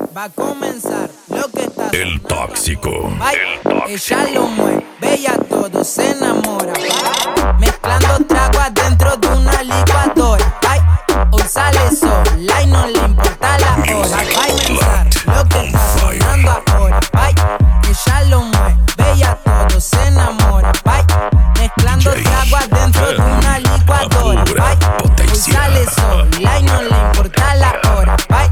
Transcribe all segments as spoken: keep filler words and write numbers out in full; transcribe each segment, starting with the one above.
Va a comenzar lo que está El tóxico. Ay, El tóxico. ella lo mueve, ella todo se enamora. Ay, mezclando trago adentro de una licuadora. Ay, hoy sale sola y no le importa la hora. Va a comenzar lo que está sonando ahora. Ay, ella lo mueve, ella todo se enamora. Ay, mezclando trago adentro de una licuadora. Ay, hoy sale sola y no le importa la hora. Ay,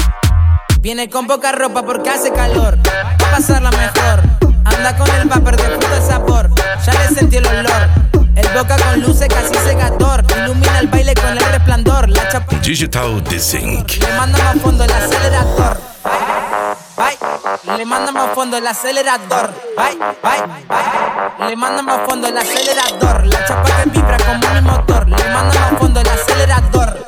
viene con poca ropa porque hace calor. Va a pasarla mejor. Anda con el vapor de fruta el sabor. Ya le sentí el olor. El boca con luces casi cegador. Ilumina el baile con el resplandor. La chapa Digital Desync. le manda más fondo el acelerador. Ay, ay, le manda más fondo el acelerador. Ay, ay, ay, le manda más fondo el acelerador. La chapa que vibra como mi motor. Le manda más fondo el acelerador.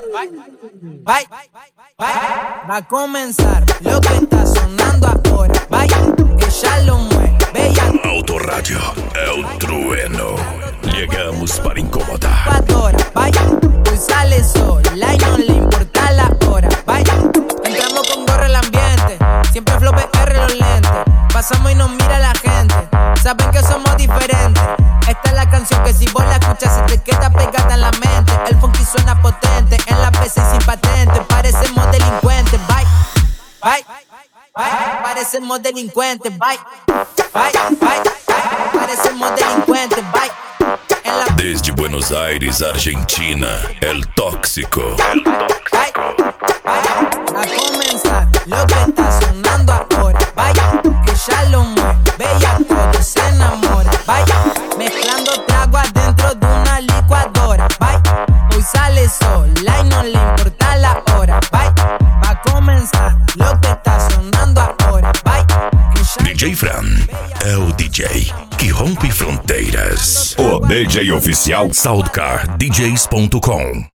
Ay, ay, va a comenzar lo que está sonando ahora. Ay, ella lo mueve, bella Autoradio é o trueno. Llegamos para incomodar. adora. Ay, hoy sale sola y no le importa la hora. Ay, entramos con gorra el ambiente. Siempre flow P R los lentes. Pasamos y nos mira la gente. Saben que somos diferentes. Esta es la canción que si vos la escuchas se te queda pegada en la mente. El funky suena potente, en la P C sin patente. Parecemos delincuentes, bye, bye, bye. Parecemos delincuentes, bye, bye, bye, bye. Parecemos delincuentes, bye. En la Desde Buenos Aires, Argentina, El Tóxico. El Bye, bye. A comenzar lo que está sonando ahora. Vaya, que ya lo mueve, bella todo se enamora. Vaya, mezclando trago adentro de una licuadora. Vaya, hoy sale sola y no le importa la hora. Vaya, va a comenzar lo que está sonando ahora. Vaya, que ya D J Fran é o D J que rompe fronteiras. O D J oficial Soundcar D Js ponto com.